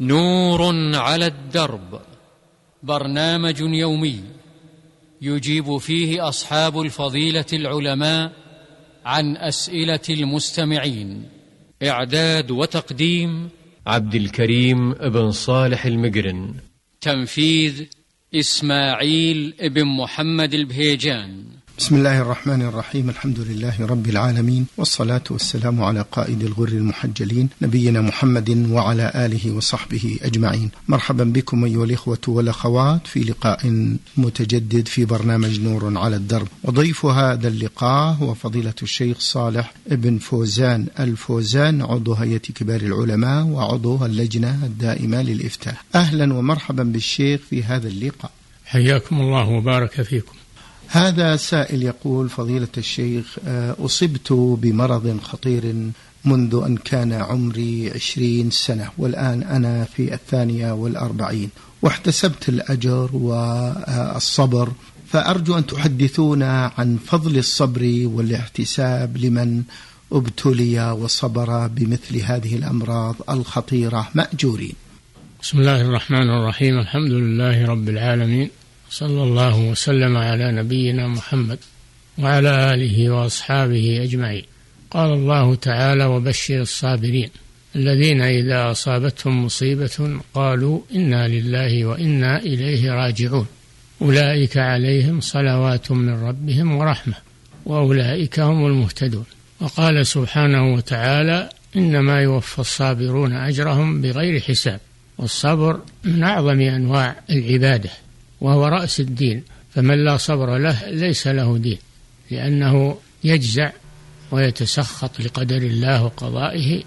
نور على الدرب، برنامج يومي يجيب فيه أصحاب الفضيلة العلماء عن أسئلة المستمعين. إعداد وتقديم عبد الكريم بن صالح المقرن. تنفيذ إسماعيل بن محمد البهيجان. بسم الله الرحمن الرحيم. الحمد لله رب العالمين، والصلاة والسلام على قائد الغر المحجلين نبينا محمد وعلى آله وصحبه أجمعين. مرحبا بكم أيها الإخوة والأخوات في لقاء متجدد في برنامج نور على الدرب، وضيف هذا اللقاء هو فضيلة الشيخ صالح بن فوزان الفوزان، عضو هيئة كبار العلماء وعضو اللجنة الدائمة للإفتاء. أهلا ومرحبا بالشيخ في هذا اللقاء. حياكم الله وبارك فيكم. هذا سائل يقول: فضيلة الشيخ، أصبت بمرض خطير منذ أن كان عمري 20 سنة، والآن أنا في 42، واحتسبت الأجر والصبر، فأرجو أن تحدثونا عن فضل الصبر والاحتساب لمن ابتلي وصبر بمثل هذه الأمراض الخطيرة مأجورين. بسم الله الرحمن الرحيم. الحمد لله رب العالمين، صلى الله وسلم على نبينا محمد وعلى آله وأصحابه أجمعين. قال الله تعالى: وبشر الصابرين الذين إذا أصابتهم مصيبة قالوا إنا لله وإنا إليه راجعون أولئك عليهم صلوات من ربهم ورحمة وأولئك هم المهتدون. وقال سبحانه وتعالى: إنما يوفى الصابرون أجرهم بغير حساب. والصبر من أعظم أنواع العبادة، وهو رأس الدين، فمن لا صبر له ليس له دين، لأنه يجزع ويتسخط لقدر الله وقضائه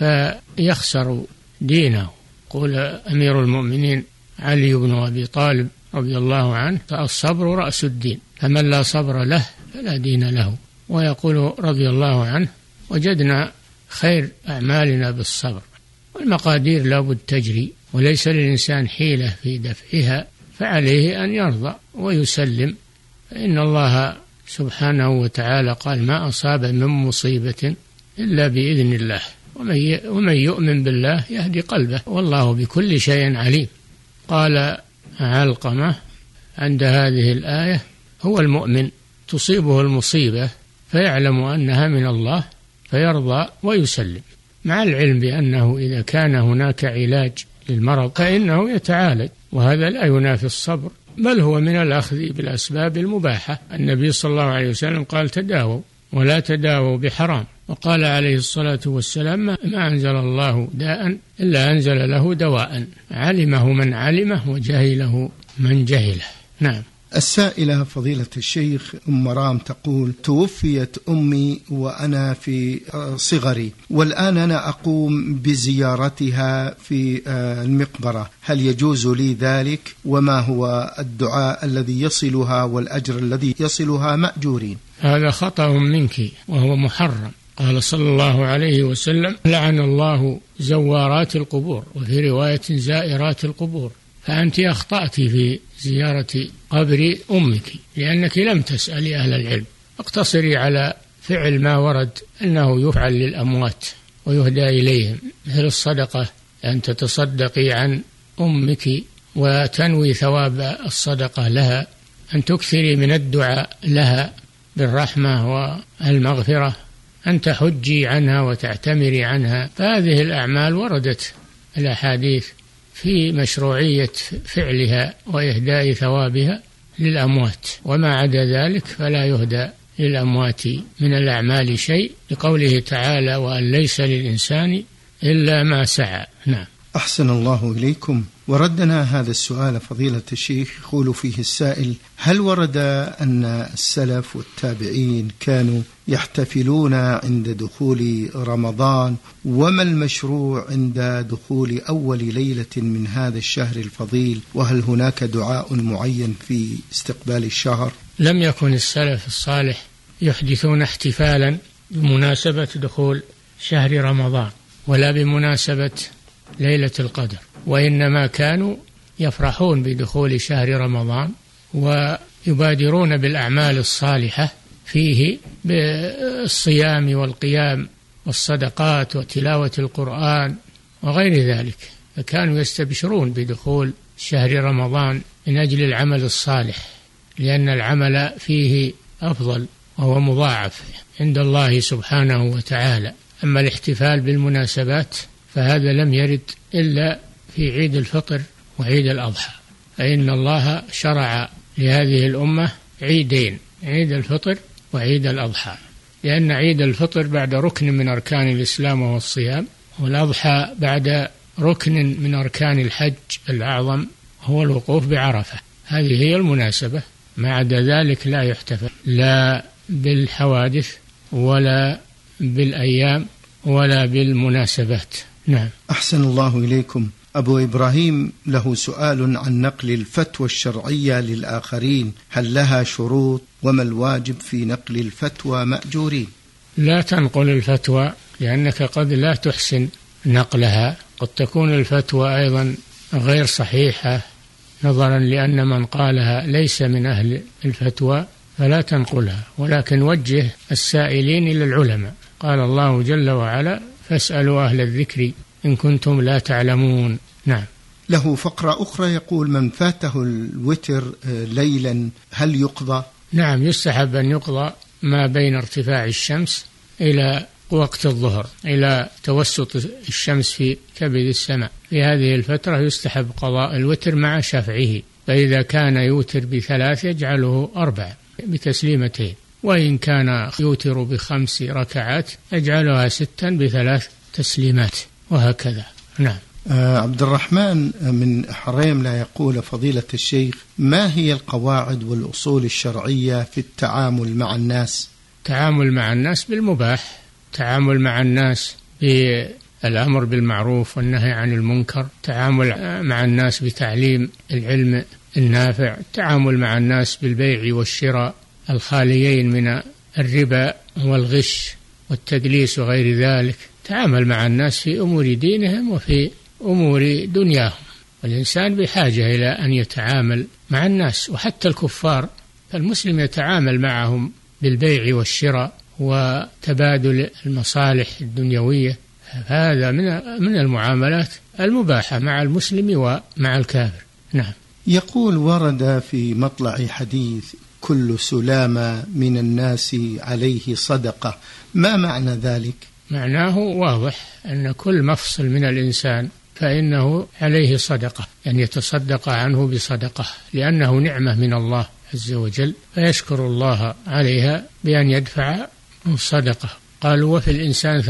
فيخسر دينه. قول أمير المؤمنين علي بن أبي طالب رضي الله عنه: الصبر رأس الدين، فمن لا صبر له فلا دين له. ويقول رضي الله عنه: وجدنا خير أعمالنا بالصبر، والمقادير لابد تجري، وليس للإنسان حيلة في دفعها، فعليه أن يرضى ويسلم، فإن الله سبحانه وتعالى قال: ما أصاب من مصيبة إلا بإذن الله، ومن يؤمن بالله يهدي قلبه، والله بكل شيء عليم. قال علقمة عند هذه الآية: هو المؤمن تصيبه المصيبة فيعلم أنها من الله فيرضى ويسلم، مع العلم بأنه إذا كان هناك علاج للمرض فإنه يتعالج، وهذا لا ينافي الصبر، بل هو من الأخذ بالأسباب المباحة. النبي صلى الله عليه وسلم قال: تداووا ولا تداووا بحرام. وقال عليه الصلاة والسلام: ما أنزل الله داء إلا أنزل له دواء، علمه من علمه وجهله من جهله. نعم. السائلة فضيلة الشيخ أم مرام تقول: توفيت أمي وأنا في صغري، والآن أنا أقوم بزيارتها في المقبرة، هل يجوز لي ذلك؟ وما هو الدعاء الذي يصلها والأجر الذي يصلها مأجورين؟ هذا خطأ منك وهو محرم. قال صلى الله عليه وسلم: لعن الله زوارات القبور، وفي رواية زائرات القبور. فأنت أخطأت في زيارة قبر أمك، لأنك لم تسألي أهل العلم، اقتصري على فعل ما ورد أنه يفعل للأموات ويهدى إليهم، مثل الصدقة، أن تتصدقي عن أمك وتنوي ثواب الصدقة لها، أن تكثري من الدعاء لها بالرحمة والمغفرة، أن تحجي عنها وتعتمري عنها. فهذه الأعمال وردت الأحاديث في مشروعية فعلها وإهداء ثوابها للأموات، وما عدا ذلك فلا يهدى للأموات من الأعمال شيء، لقوله تعالى: وأن ليس للإنسان إلا ما سعى. نعم. أحسن الله إليكم. وردنا هذا السؤال فضيلة الشيخ، يقول فيه السائل: هل ورد أن السلف والتابعين كانوا يحتفلون عند دخول رمضان؟ وما المشروع عند دخول أول ليلة من هذا الشهر الفضيل؟ وهل هناك دعاء معين في استقبال الشهر؟ لم يكن السلف الصالح يحدثون احتفالا بمناسبة دخول شهر رمضان ولا بمناسبة ليلة القدر، وإنما كانوا يفرحون بدخول شهر رمضان ويبادرون بالأعمال الصالحة فيه بالصيام والقيام والصدقات وتلاوة القرآن وغير ذلك. فكانوا يستبشرون بدخول شهر رمضان من أجل العمل الصالح، لأن العمل فيه أفضل وهو مضاعف عند الله سبحانه وتعالى. أما الاحتفال بالمناسبات فهذا لم يرد إلا في عيد الفطر وعيد الأضحى، فإن الله شرع لهذه الأمة عيدين، عيد الفطر وعيد الأضحى، لأن عيد الفطر بعد ركن من أركان الإسلام وهو الصيام، والأضحى بعد ركن من أركان الحج الأعظم هو الوقوف بعرفة. هذه هي المناسبة، ما عدا ذلك لا يحتفل لا بالحوادث ولا بالأيام ولا بالمناسبات. نعم. أحسن الله إليكم. أبو إبراهيم له سؤال عن نقل الفتوى الشرعية للآخرين، هل لها شروط؟ وما الواجب في نقل الفتوى مأجورين؟ لا تنقل الفتوى، لأنك قد لا تحسن نقلها، قد تكون الفتوى أيضا غير صحيحة نظرا لأن من قالها ليس من أهل الفتوى، فلا تنقلها، ولكن وجه السائلين إلى العلماء. قال الله جل وعلا: فاسألوا أهل الذكر إن كنتم لا تعلمون. نعم. له فقرة أخرى يقول: من فاته الوتر ليلا هل يقضى؟ نعم، يستحب أن يقضى ما بين ارتفاع الشمس إلى وقت الظهر، إلى توسط الشمس في كبد السماء. في هذه الفترة يستحب قضاء الوتر مع شفعه، فإذا كان يوتر ب3 يجعله 4 بتسليمتين، وإن كان يوتر ب5 ركعات يجعلها 6 ب3 تسليمات، وهكذا. نعم. عبد الرحمن من حريم لا يقول: فضيلة الشيخ، ما هي القواعد والأصول الشرعية في التعامل مع الناس؟ التعامل مع الناس بالمباح، التعامل مع الناس بالأمر بالمعروف والنهي عن المنكر، التعامل مع الناس بتعليم العلم النافع، التعامل مع الناس بالبيع والشراء الخاليين من الربا والغش والتدليس وغير ذلك، تعامل مع الناس في أمور دينهم وفي أمور دنياهم. والإنسان بحاجة إلى أن يتعامل مع الناس، وحتى الكفار فالمسلم يتعامل معهم بالبيع والشراء وتبادل المصالح الدنيوية، هذا من المعاملات المباحة مع المسلم ومع الكافر. نعم. يقول: ورد في مطلع حديث: كل سلامة من الناس عليه صدقة، ما معنى ذلك؟ معناه واضح، أن كل مفصل من الإنسان فإنه عليه صدقة، أن يتصدق عنه بصدقة، لأنه نعمة من الله عز وجل، فيشكر الله عليها بأن يدفع صدقة. قالوا: وفي الإنسان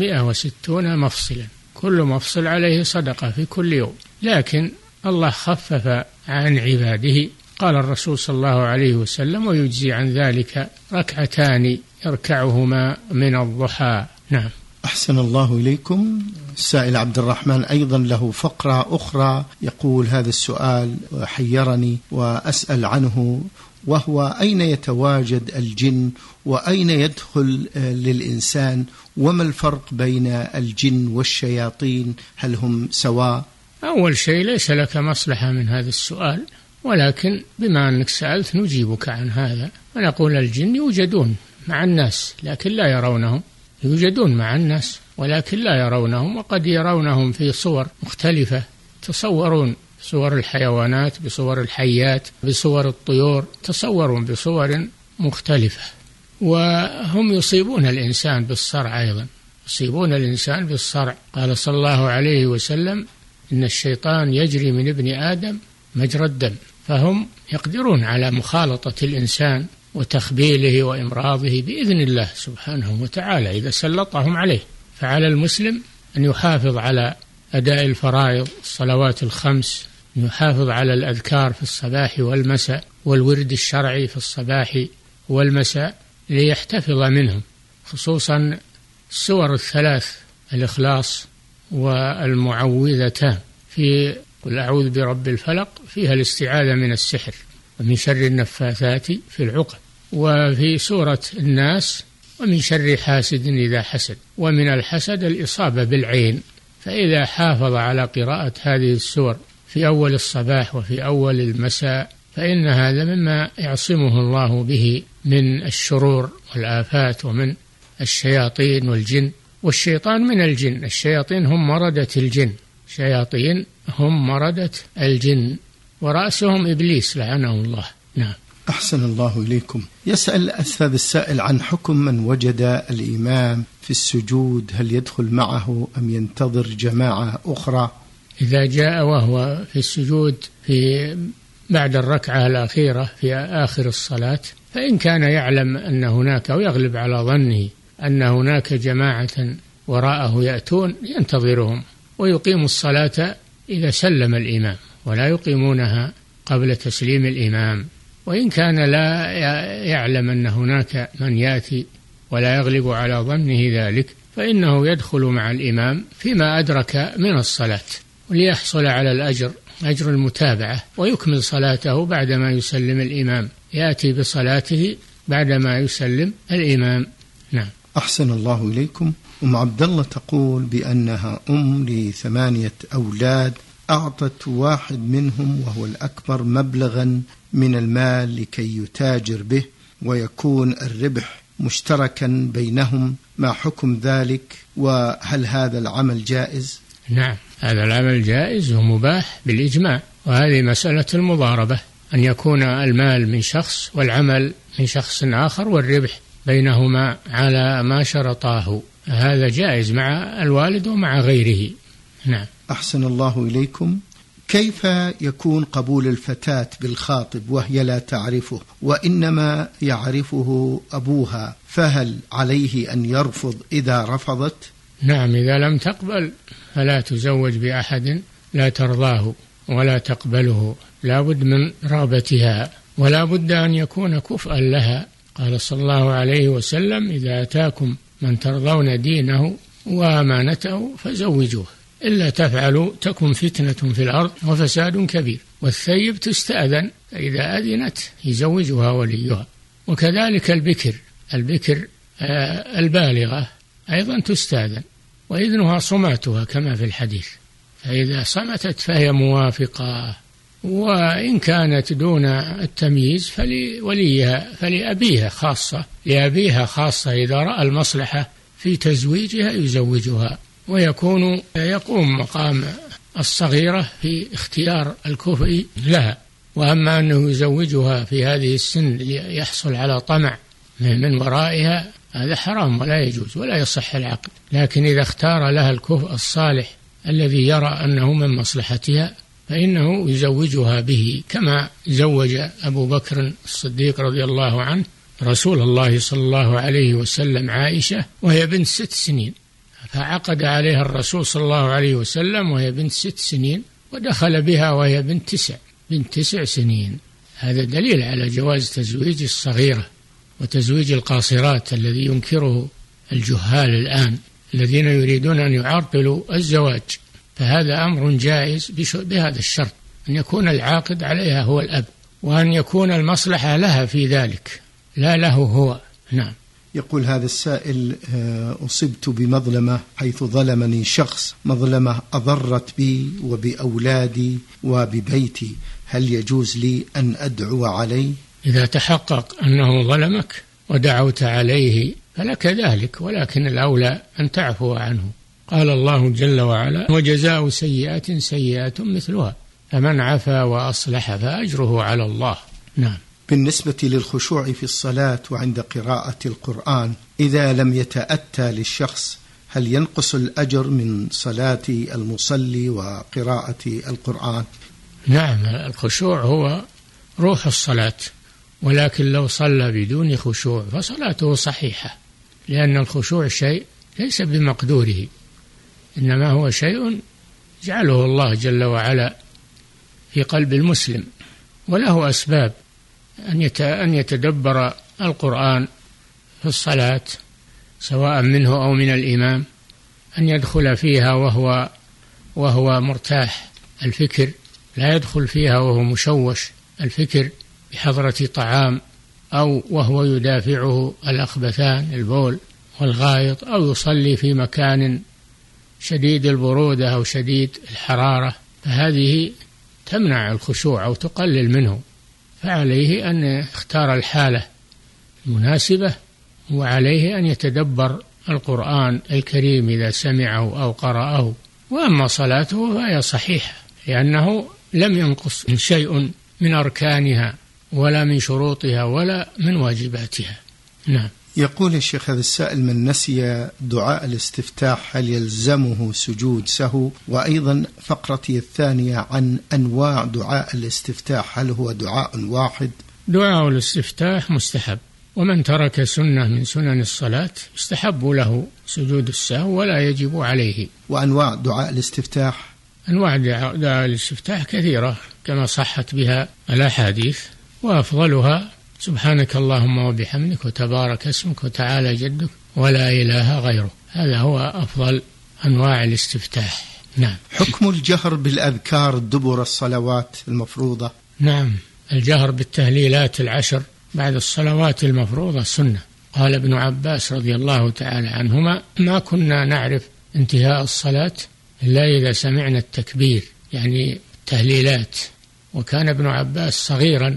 360 مفصلا، كل مفصل عليه صدقة في كل يوم، لكن الله خفف عن عباده. قال الرسول صلى الله عليه وسلم: ويجزي عن ذلك 2 يركعهما من الضحى. نعم. أحسن الله إليكم. السائل عبد الرحمن أيضا له فقرة أخرى يقول: هذا السؤال حيرني وأسأل عنه، وهو: أين يتواجد الجن وأين يدخل للإنسان، وما الفرق بين الجن والشياطين، هل هم سواء؟ أول شيء ليس لك مصلحة من هذا السؤال، ولكن بما أنك سألت نجيبك عن هذا، ونقول: الجن يوجدون مع الناس لكن لا يرونهم، يوجدون مع الناس ولكن لا يرونهم، وقد يرونهم في صور مختلفة، تصورون صور الحيوانات، بصور الحيات، بصور الطيور، تصورون بصور مختلفة. وهم يصيبون الإنسان بالصرع أيضا، يصيبون الإنسان بالصرع. قال صلى الله عليه وسلم: إن الشيطان يجري من ابن آدم مجرى الدم، فهم يقدرون على مخالطة الإنسان وتخبيله وإمراضه بإذن الله سبحانه وتعالى إذا سلطهم عليه. فعلى المسلم أن يحافظ على أداء الفرائض، الصلوات ال5، أن يحافظ على الأذكار في الصباح والمساء، والورد الشرعي في الصباح والمساء ليحتفظ منهم، خصوصا السور ال3: الإخلاص والمعوذتان. في قل أعوذ برب الفلق فيها الاستعاذة من السحر ومن شر النفاثات في العقد، وفي سورة الناس ومن شر حاسد إذا حسد، ومن الحسد الإصابة بالعين. فإذا حافظ على قراءة هذه السور في أول الصباح وفي أول المساء فإن هذا مما يعصمه الله به من الشرور والآفات ومن الشياطين والجن. والشيطان من الجن، الشياطين هم مردة الجن، شياطين هم مردة الجن ورأسهم إبليس لعنه الله. نعم. أحسن الله إليكم. يسأل أستاذ السائل عن حكم من وجد الإمام في السجود، هل يدخل معه أم ينتظر جماعة أخرى؟ إذا جاء وهو في السجود بعد الركعة الأخيرة في آخر الصلاة، فإن كان يعلم أن هناك أو يغلب على ظنه أن هناك جماعة وراءه يأتون ينتظرهم ويقيم الصلاة إذا سلم الإمام، ولا يقيمونها قبل تسليم الإمام. وإن كان لا يعلم أن هناك من يأتي ولا يغلب على ظنه ذلك، فإنه يدخل مع الإمام فيما أدرك من الصلاة وليحصل على الأجر، أجر المتابعة، ويكمل صلاته بعدما يسلم الإمام، يأتي بصلاته بعدما يسلم الإمام. نعم. أحسن الله إليكم. أم عبد الله تقول بأنها أم ل8 أولاد، أعطت واحد منهم وهو الأكبر مبلغا من المال لكي يتاجر به ويكون الربح مشتركا بينهم، ما حكم ذلك وهل هذا العمل جائز؟ نعم، هذا العمل جائز ومباح بالإجماع، وهذه مسألة المضاربة، أن يكون المال من شخص والعمل من شخص آخر والربح بينهما على ما شرطاه، هذا جائز مع الوالد ومع غيره. نعم. أحسن الله إليكم. كيف يكون قبول الفتاة بالخاطب وهي لا تعرفه وإنما يعرفه أبوها، فهل عليه أن يرفض إذا رفضت؟ نعم، إذا لم تقبل فلا تزوج بأحد لا ترضاه ولا تقبله، لا بد من رغبتها ولا بد أن يكون كفءا لها. قال صلى الله عليه وسلم: إذا أتاكم من ترضون دينه وأمانته فزوجوه، إلا تفعلوا تكن فتنة في الأرض وفساد كبير. والثيب تستأذن، فإذا أذنت يزوجها وليها. وكذلك البكر البالغة أيضا تستأذن، وإذنها صماتها كما في الحديث، فإذا صمتت فهي موافقة. وإن كانت دون التمييز فلأبيها خاصة، إذا رأى المصلحة في تزويجها يزوجها، يقوم مقام الصغيرة في اختيار الكفء لها. وأما أنه يزوجها في هذه السن ليحصل على طمع من ورائها، هذا حرام ولا يجوز ولا يصح العقد. لكن إذا اختار لها الكفء الصالح الذي يرى أنه من مصلحتها فإنه يزوجها به، كما زوج أبو بكر الصديق رضي الله عنه رسول الله صلى الله عليه وسلم عائشة وهي بنت 6 سنين، فعقد عليها الرسول صلى الله عليه وسلم وهي بنت 6 سنين، ودخل بها وهي بنت 9 سنين. هذا دليل على جواز تزويج الصغيرة وتزويج القاصرات الذي ينكره الجهال الآن الذين يريدون أن يعرقلوا الزواج. فهذا أمر جائز بهذا الشرط، أن يكون العاقد عليها هو الأب، وأن يكون المصلحة لها في ذلك لا له هو. نعم. يقول هذا السائل: أصبت بمظلمة حيث ظلمني شخص مظلمة أضرت بي وبأولادي وببيتي، هل يجوز لي أن أدعو عليه؟ إذا تحقق أنه ظلمك ودعوت عليه فلك ذلك، ولكن الأولى أن تعفو عنه. قال الله جل وعلا: وجزاء سيئة سيئة مثلها فمن عفا وأصلح فأجره على الله. نعم. بالنسبة للخشوع في الصلاة وعند قراءة القرآن، إذا لم يتأتى للشخص هل ينقص الأجر من صلاة المصلي وقراءة القرآن؟ نعم، الخشوع هو روح الصلاة، ولكن لو صلى بدون خشوع فصلاته صحيحة، لأن الخشوع شيء ليس بمقدوره، إنما هو شيء جعله الله جل وعلا في قلب المسلم، وله أسباب أن يتدبر القرآن في الصلاة سواء منه أو من الإمام، أن يدخل فيها وهو مرتاح الفكر، لا يدخل فيها وهو مشوش الفكر بحضرة طعام، أو وهو يدافعه الأخبثان البول والغائط، أو يصلي في مكان شديد البرودة أو شديد الحرارة، فهذه تمنع الخشوع أو تقلل منه. فعليه أن يختار الحالة المناسبة، وعليه أن يتدبر القرآن الكريم إذا سمعه أو قرأه، وأما صلاته فهي صحيحة، لأنه لم ينقص شيء من أركانها ولا من شروطها ولا من واجباتها. نعم. يقول الشيخ هذا السائل: من نسي دعاء الاستفتاح هل يلزمه سجود سهو؟ وأيضا فقرتي الثانية عن أنواع دعاء الاستفتاح، هل هو دعاء واحد؟ دعاء الاستفتاح مستحب، ومن ترك سنة من سنن الصلاة يستحب له سجود السهو ولا يجب عليه. وأنواع دعاء الاستفتاح؟ أنواع دعاء الاستفتاح كثيرة كما صحت بها الأحاديث، وأفضلها سبحانك اللهم وبحمدك وتبارك اسمك وتعالى جدك ولا إله غيره. هذا هو أفضل أنواع الاستفتاح. نعم. حكم الجهر بالأذكار دبر الصلوات المفروضة؟ نعم، الجهر بالتهليلات 10 بعد الصلوات المفروضة سنة. قال ابن عباس رضي الله تعالى عنهما: ما كنا نعرف انتهاء الصلاة إلا إذا سمعنا التكبير، يعني التهليلات. وكان ابن عباس صغيرا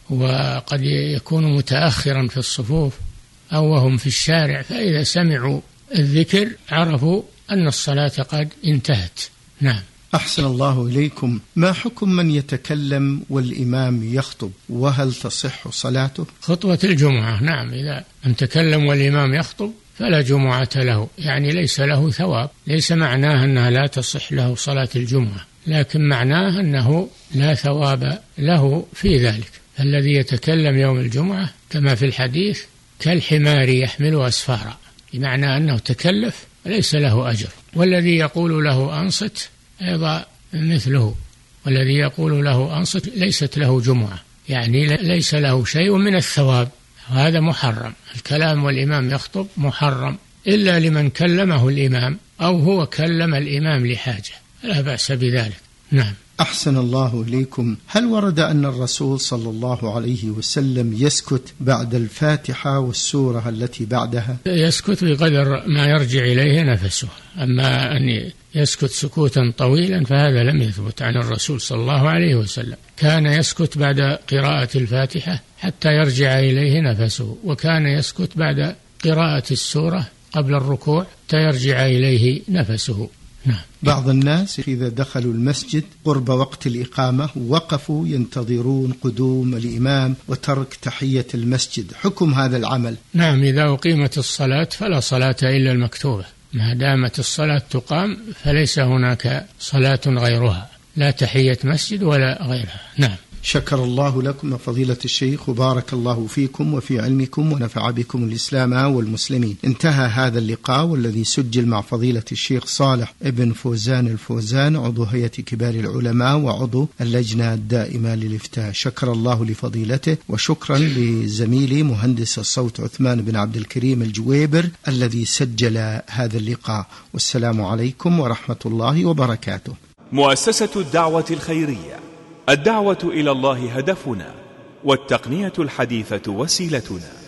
وقد يكون متأخرا في الصفوف أو وهم في الشارع، فإذا سمعوا الذكر عرفوا أن الصلاة قد انتهت. نعم. أحسن الله إليكم. ما حكم من يتكلم والإمام يخطب، وهل تصح صلاته؟ خطبة الجمعة، نعم، إذا من تكلم والإمام يخطب فلا جمعة له، يعني ليس له ثواب. ليس معناه أنها لا تصح له صلاة الجمعة، لكن معناه أنه لا ثواب له في ذلك. الذي يتكلم يوم الجمعة كما في الحديث كالحمار يحمل أسفارا، بمعنى أنه تكلف ليس له أجر. والذي يقول له أنصت أيضا مثله، والذي يقول له أنصت ليست له جمعة، يعني ليس له شيء من الثواب. هذا محرم. الكلام والإمام يخطب محرم إلا لمن كلمه الإمام أو هو كلم الإمام لحاجة، لا بأس بذلك. نعم. أحسن الله إليكم. هل ورد أن الرسول صلى الله عليه وسلم يسكت بعد الفاتحة والسورة التي بعدها؟ يسكت بقدر ما يرجع إليه نفسه، أما أن يسكت سكوتا طويلا فهذا لم يثبت عن الرسول صلى الله عليه وسلم. كان يسكت بعد قراءة الفاتحة حتى يرجع إليه نفسه، وكان يسكت بعد قراءة السورة قبل الركوع حتى يرجع إليه نفسه. نعم. بعض الناس إذا دخلوا المسجد قرب وقت الإقامة وقفوا ينتظرون قدوم الإمام وترك تحية المسجد، حكم هذا العمل؟ نعم، إذا أقيمت الصلاة فلا صلاة إلا المكتوبة، ما دامت الصلاة تقام فليس هناك صلاة غيرها، لا تحية مسجد ولا غيرها. نعم. شكر الله لكم فضيلة الشيخ وبارك الله فيكم وفي علمكم ونفع بكم الإسلام والمسلمين. انتهى هذا اللقاء والذي سجل مع فضيلة الشيخ صالح ابن فوزان الفوزان، عضو هيئة كبار العلماء وعضو اللجنة الدائمة للإفتاء. شكر الله لفضيلته، وشكرا لزميلي مهندس الصوت عثمان بن عبد الكريم الجويبر الذي سجل هذا اللقاء. والسلام عليكم ورحمة الله وبركاته. مؤسسة الدعوة الخيرية، الدعوة إلى الله هدفنا، والتقنية الحديثة وسيلتنا.